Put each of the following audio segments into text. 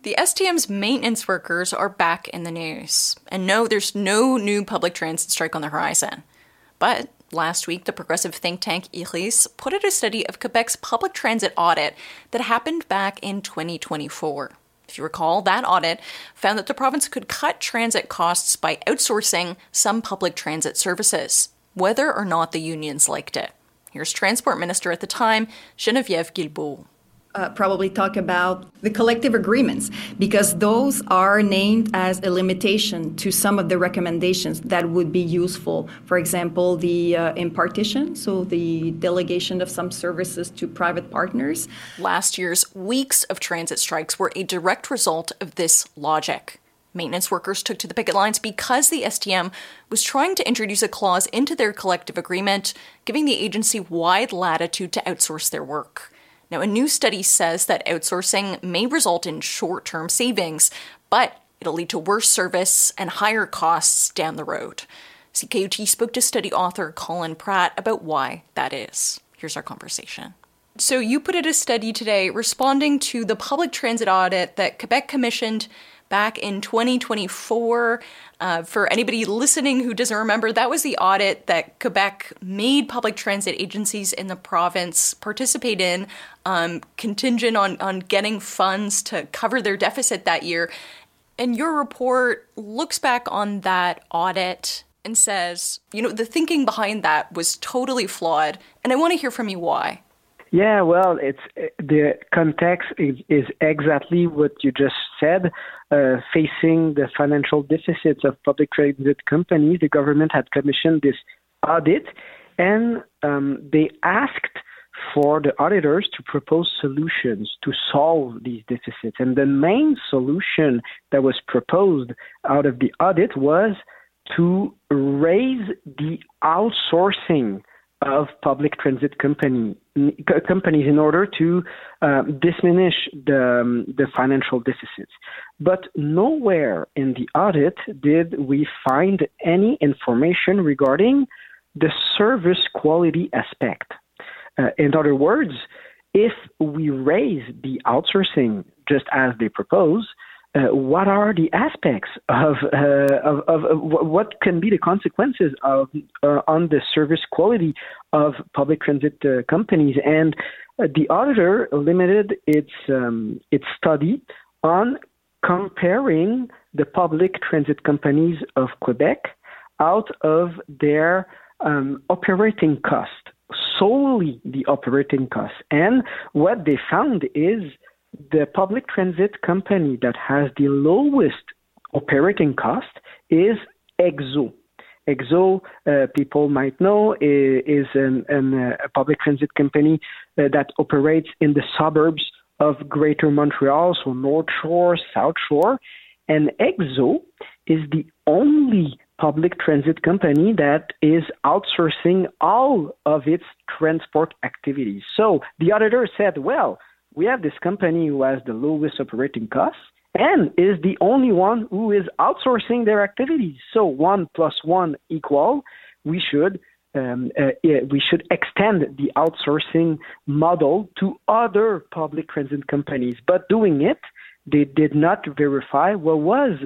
The STM's maintenance workers are back in the news. And no, there's no new public transit strike on the horizon. But last week, the progressive think tank IRIS put out a study of Quebec's public transit audit that happened back in 2024. If you recall, that audit found that the province could cut transit costs by outsourcing some public transit services, whether or not the unions liked it. Here's Transport Minister at the time, Geneviève Guilbeault. Probably talk about the collective agreements, because those are named as a limitation to some of the recommendations that would be useful. For example, the impartition, so the delegation of some services to private partners. Last year's weeks of transit strikes were a direct result of this logic. Maintenance workers took to the picket lines because the STM was trying to introduce a clause into their collective agreement, giving the agency wide latitude to outsource their work. Now, a new study says that outsourcing may result in short-term savings, but it'll lead to worse service and higher costs down the road. CKUT spoke to study author Colin Pratt about why that is. Here's our conversation. So you put out a study today responding to the public transit audit that Quebec commissioned back in 2024. For anybody listening who doesn't remember, that was the audit that Quebec made public transit agencies in the province participate in, contingent on getting funds to cover their deficit that year. And your report looks back on that audit and says, the thinking behind that was totally flawed. And I want to hear from you why. Yeah, well, the context is exactly what you just said. Facing the financial deficits of public transit companies, the government had commissioned this audit, and they asked for the auditors to propose solutions to solve these deficits. And the main solution that was proposed out of the audit was to raise the outsourcing of public transit companies in order to diminish the financial deficits. But nowhere in the audit did we find any information regarding the service quality aspect. In other words, if we raise the outsourcing just as they propose, what are the aspects of what can be the consequences of on the service quality of public transit companies? And the auditor limited its study on comparing the public transit companies of Quebec out of their operating cost, solely the operating cost. And what they found is the public transit company that has the lowest operating cost is EXO. EXO, people might know, is a public transit company that operates in the suburbs of Greater Montreal, so North Shore, South Shore. And EXO is the only public transit company that is outsourcing all of its transport activities. So the auditor said, well, we have this company who has the lowest operating costs and is the only one who is outsourcing their activities. So 1 + 1 =, we should extend the outsourcing model to other public transit companies. But doing it, they did not verify what was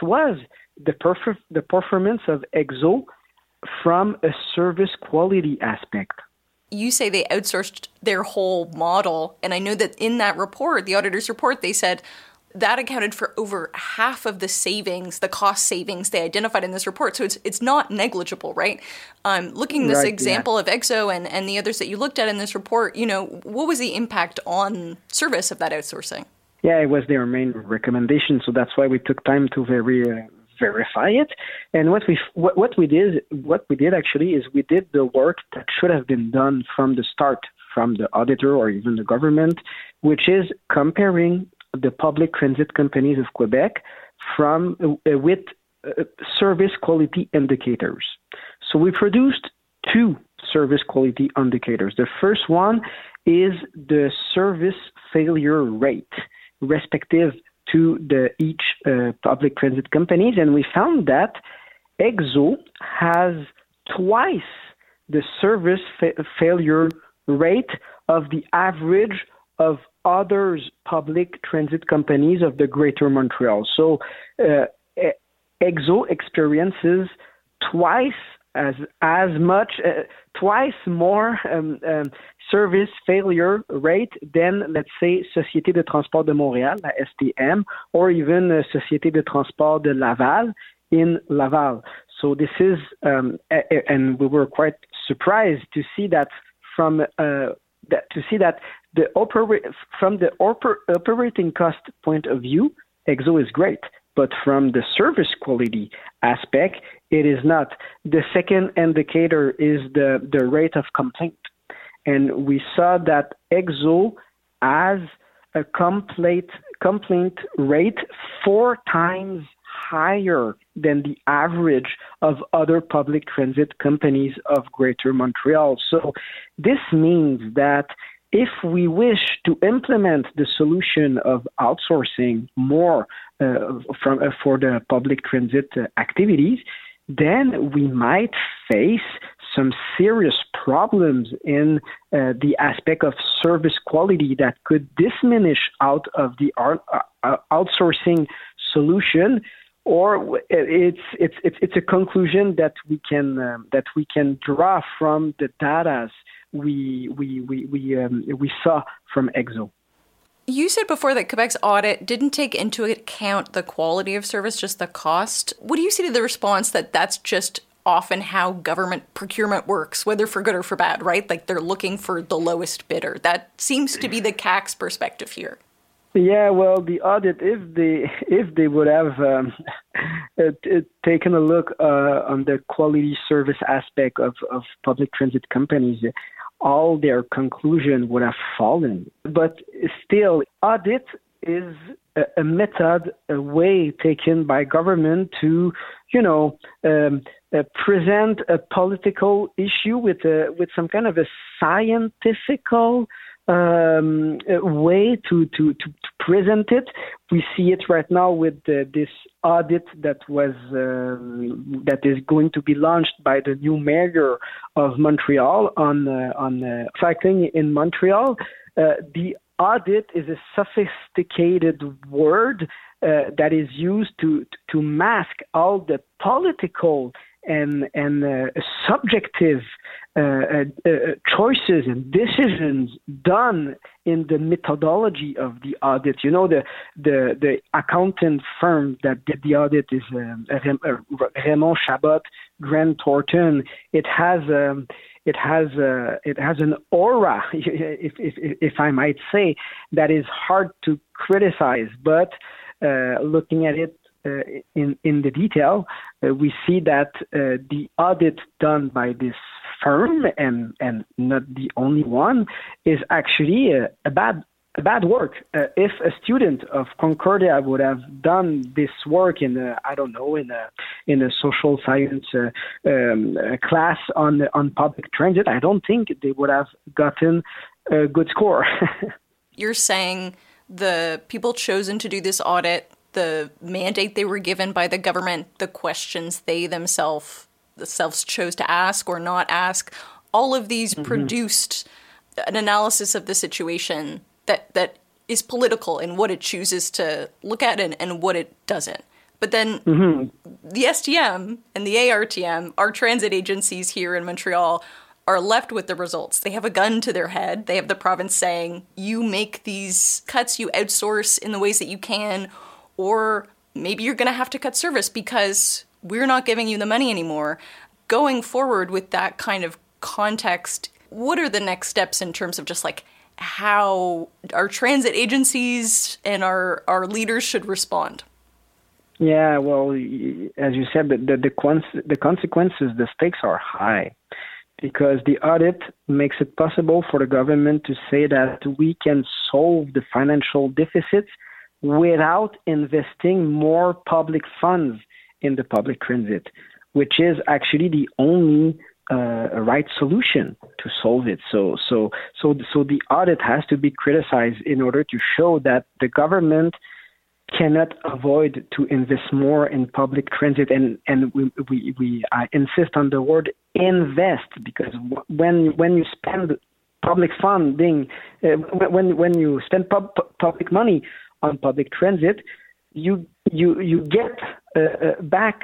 the performance of EXO from a service quality aspect. You say they outsourced their whole model, and I know that in that report, the auditor's report, they said that accounted for over half of the savings, the cost savings they identified in this report. So it's not negligible, right? Looking at this example of EXO and the others that you looked at in this report, what was the impact on service of that outsourcing? Yeah, it was their main recommendation, so that's why we took time to verify it. And what we did actually is we did the work that should have been done from the start, from the auditor or even the government, which is comparing the public transit companies of Quebec with service quality indicators. So we produced 2 service quality indicators. The first one is the service failure rate, respective to each public transit companies, and we found that EXO has twice the service failure rate of the average of other public transit companies of the Greater Montreal. So EXO experiences twice more service failure rate than, let's say, Société de Transport de Montréal, la STM, or even Société de Transport de Laval in Laval. So this is, and we were quite surprised to see that from the operating cost point of view, EXO is great. But from the service quality aspect, it is not. The second indicator is the rate of complaint. And we saw that EXO has a complaint rate 4 times higher than the average of other public transit companies of Greater Montreal. So this means that if we wish to implement the solution of outsourcing more for the public transit activities, then we might face some serious problems in the aspect of service quality that could diminish out of the outsourcing solution. Or it's a conclusion that we can draw from the data we saw from EXO. You said before that Quebec's audit didn't take into account the quality of service, just the cost. What do you see to the response that that's just often how government procurement works, whether for good or for bad, right? Like they're looking for the lowest bidder. That seems to be the CAQ's perspective here. Yeah, well, the audit, if they would have taken a look on the quality service aspect of public transit companies, all their conclusion would have fallen. But still, audit is a method, a way taken by government to, present a political issue with some kind of a scientifical way to present it. We see it right now with this audit that is going to be launched by the new mayor of Montreal on cycling in Montreal. The audit is a sophisticated word that is used to mask all the political and subjective choices and decisions done in the methodology of the audit. The accountant firm that did the audit is Raymond Chabot, Grant Thornton. It has an aura, if I might say, that is hard to criticize. But looking at it in the detail, we see that the audit done by this firm, and not the only one, is actually a bad work. If a student of Concordia would have done this work in a social science class on public transit, I don't think they would have gotten a good score. You're saying the people chosen to do this audit, the mandate they were given by the government, the questions they themselves chose to ask or not ask, all of these produced an analysis of the situation that is political in what it chooses to look at and what it doesn't. But then the STM and the ARTM, our transit agencies here in Montreal, are left with the results. They have a gun to their head. They have the province saying, you make these cuts, you outsource in the ways that you can, or maybe you're going to have to cut service because we're not giving you the money anymore. Going forward with that kind of context, what are the next steps in terms of just like how our transit agencies and our leaders should respond? Yeah, well, as you said, the consequences, the stakes are high, because the audit makes it possible for the government to say that we can solve the financial deficits without investing more public funds in the public transit, which is actually the only right solution to solve it. So the audit has to be criticized in order to show that the government cannot avoid to invest more in public transit, and I insist on the word invest, because when you spend public funding, when you spend public money on public transit, you get back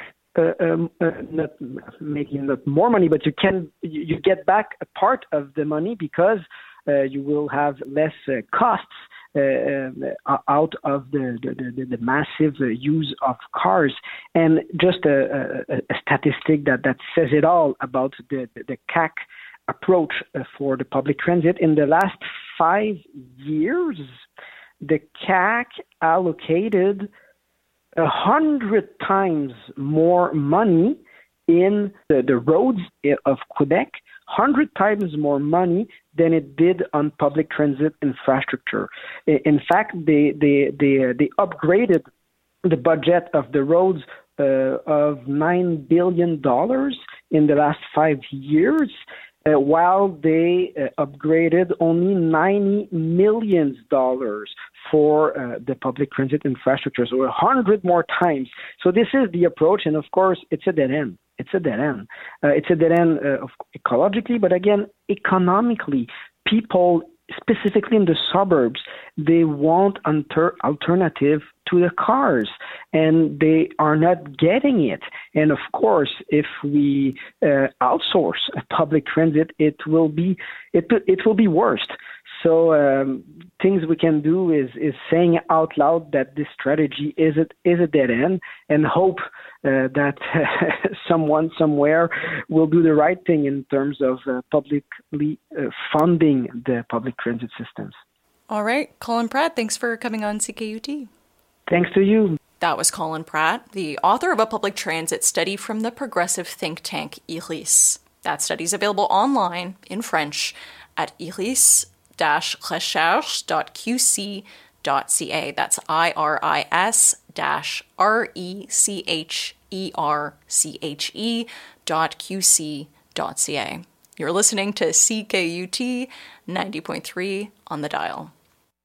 not more money, but you get back a part of the money because you will have less costs out of the massive use of cars. And just a statistic that says it all about the CAQ approach for the public transit. In the last 5 years, the CAQ allocated 100 times more money in the roads of Quebec, 100 times more money than it did on public transit infrastructure. In fact, they upgraded the budget of the roads of $9 billion in the last 5 years, while they upgraded only $90 million for the public transit infrastructure, so 100 more times. So this is the approach, and of course, it's a dead end. It's a dead end. It's a dead end ecologically, but again, economically. People, specifically in the suburbs, they want alternative to the cars, and they are not getting it. And of course, if we outsource public transit, it will be worse. So things we can do is saying out loud that this strategy is a dead end, and hope that someone somewhere will do the right thing in terms of publicly funding the public transit systems. All right, Colin Pratt, thanks for coming on CKUT. Thanks to you. That was Colin Pratt, the author of a public transit study from the progressive think tank IRIS. That study is available online in French at iris-recherche.qc.ca. That's iris-recherche.qc.ca. You're listening to CKUT 90.3 on the dial.